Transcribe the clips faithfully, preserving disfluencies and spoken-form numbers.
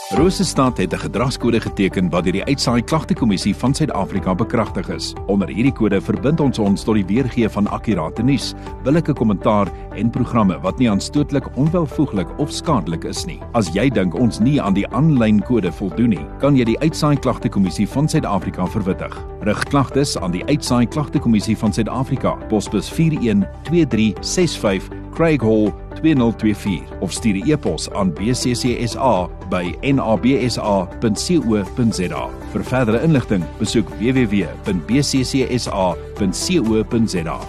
Rosestad het 'n gedragskode geteken wat deur die Uitsaai Klagtekommissie van Suid-Afrika bekragtig is. Onder hierdie kode verbind ons ons tot die weergee van akkurate nuus, billike kommentaar en programme wat nie aanstootlik, onwelvoeglik of skadelik is nie. As jy dink ons nie aan die aanlyn kode voldoen nie, kan jy die Uitsaai Klagtekommissie van Suid-Afrika verwittig. Rig klagtes aan die Uitsaai Klagtekommissie van Suid-Afrika, posbus vier een twee drie ses vyf, Craig Hall twee nul twee vier of stuur 'n e-pos aan b c c s a by n a b s a punt co punt z a. Vir verdere inligting, besoek w w w punt b c c s a punt co punt z a.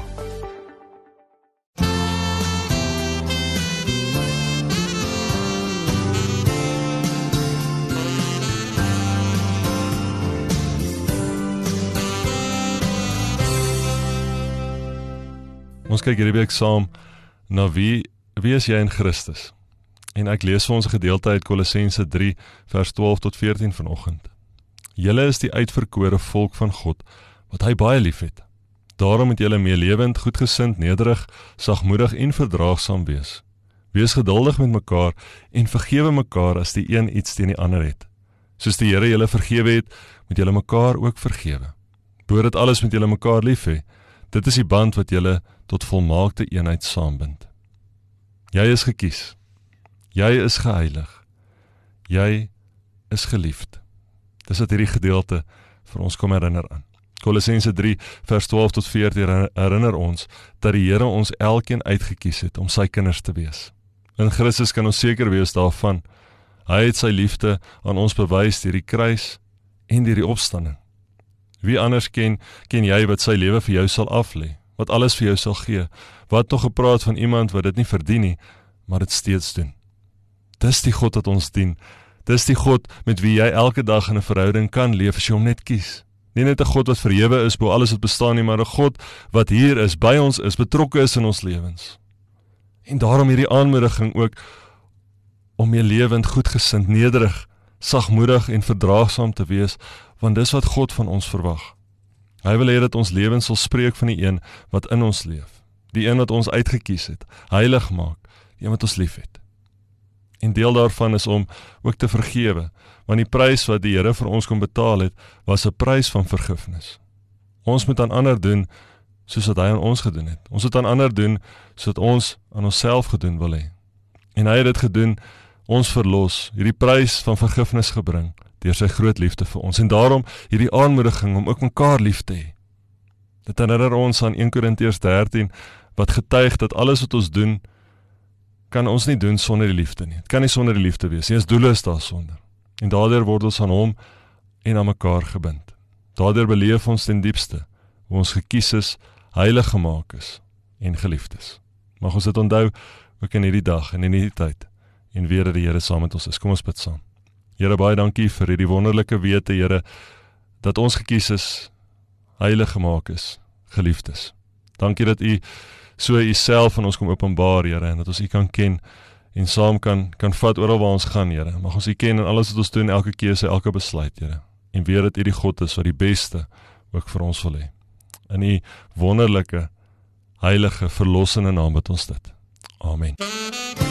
Ons kyk hierdie week saam na wie, wie is jy in Christus? En ek lees vir ons 'n gedeelte uit Kolossense drie vers twaalf tot veertien vanoggend. Julle is die uitverkore volk van God, wat hy baie lief het. Daarom moet julle meelewend, goedgesind, nederig, sagmoedig en verdraagsaam wees. Wees geduldig met mekaar en vergewe mekaar as die een iets teen die ander het. Soos die Here julle vergewe het, moet julle mekaar ook vergewe. Bo dit alles moet julle mekaar lief hê. Dit is die band wat julle tot volmaakte eenheid saambind. Jy is gekies. Jy is geheilig. Jy is geliefd. Dis wat hierdie gedeelte vir ons kom herinner aan. Kolossense drie vers twaalf tot veertien herinner ons dat die Here ons elkeen uitgekies het om sy kinders te wees. In Christus kan ons seker wees daarvan. Hy het sy liefde aan ons bewys deur die kruis en deur die opstanding. Wie anders ken, ken jy wat sy lewe vir jou sal aflê, wat alles vir jou sal gee, wat nog gepraat van iemand wat dit nie verdien nie, maar dit steeds doen. Dis die God wat ons dien, dis die God met wie jy elke dag in 'n verhouding kan leef as jy hom net kies. Nie net 'n God wat verhewe is bo alles wat bestaan nie, maar 'n God wat hier is, by ons is, betrokke is in ons lewens. En daarom hierdie aanmoediging ook om jy lewend, goedgesind, nederig, sagmoedig en verdraagsaam te wees, want dis wat God van ons verwag. Hy wil hê dat ons lewens sal spreek van die een wat in ons leef, die een wat ons uitgekies het, heilig maak, die een wat ons lief het. En deel daarvan is om ook te vergewe, want die prys wat die Here vir ons kon betaal het, was 'n prys van vergifnis. Ons moet aan ander doen soos wat hy aan ons gedoen het. Ons moet aan ander doen soos wat ons aan onsself gedoen wil hê. En hy het dit gedoen, ons verlos, hierdie prys van vergifnis gebring, deur sy groot liefde vir ons, en daarom hierdie aanmoediging om ook mekaar lief te hê. Dit herinner ons aan een Korintiërs dertien, wat getuig dat alles wat ons doen, kan ons nie doen sonder die liefde nie. Het kan nie sonder die liefde wees, nie as doel is daar sonder. En daardeur word ons aan hom en aan mekaar gebind. Daardeur beleef ons ten diepste, hoe ons gekies is, heilig gemaak is, en geliefd is. Mag ons dit onthou, ook in hierdie dag, en in hierdie tyd, en weer dat die Here saam met ons is. Kom ons bid saam. Here, baie dankie vir hierdie wonderlike wete, Here, dat ons gekies is, heilig gemaak is, geliefd is. Dankie dat U so U self aan ons kom openbaar, Here, en dat ons U kan ken, en saam kan, kan vat oral waar ons gaan, Here. Mag ons U ken in alles wat ons doen, elke keuse, elke besluit, Here. En weet dat U die God is, wat die beste ook vir ons wil hê. In U wonderlike, heilige, verlossende naam bid ons dit. Amen.